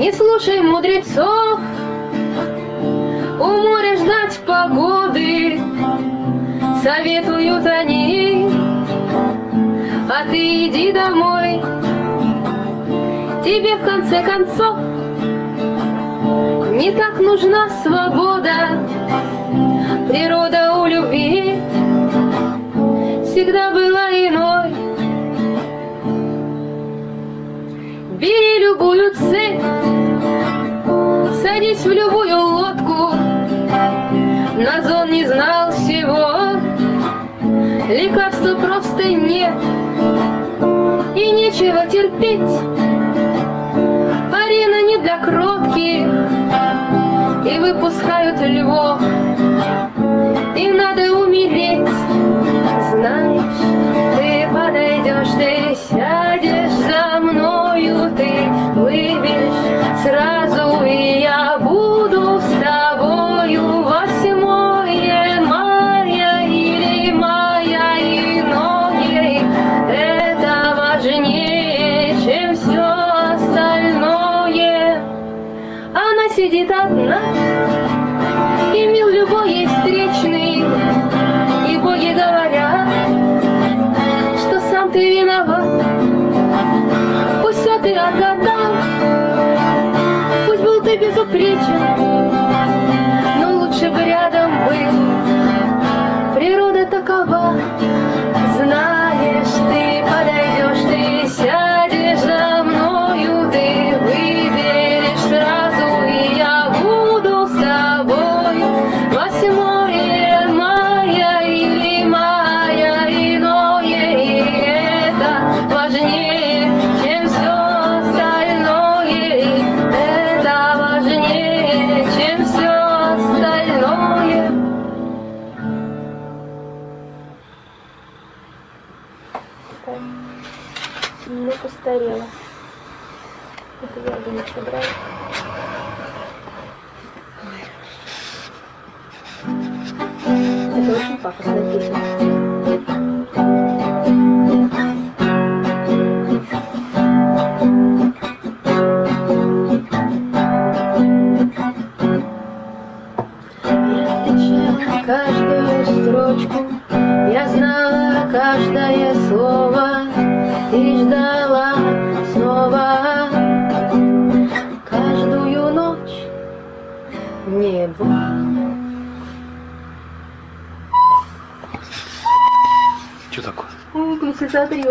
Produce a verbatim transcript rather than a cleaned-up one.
Не слушай мудрецов, у моря ждать погоды, советуют они, а ты иди домой. Тебе в конце концов не так нужна свобода. Природа у любви всегда была иной. Бери любую цель, садись в любую лодку. Назон не знал всего, лекарства просто нет. И нечего терпеть, арена не для кротких, и выпускают львов, и надо умереть. Знаешь, ты подойдешь, ты сядешь за мною, ты выберешь сразу, и я буду с тобою. Восьмое мая или мая иное, это важнее, чем все остальное. Она сидит одна, и мил любой ей встречный, и боги говорят, что сам ты виноват. Пусть все ты отгадал, пусть был ты безупречен, но лучше бы рядом был. Природа такова. Знаешь, ты подойдешь, ты сядешь за мною, ты выберешь сразу, и я буду с тобой. Восьмое мая или мая иное, и это важнее, чем все остальное. Это важнее, чем все остальное. Так, не постарела. Это я бы не собрала. Это очень пафосная песня. Я отличала каждую строчку, я знала каждое слово, и ждала снова каждую ночь небо. Что такое? О, концентратор.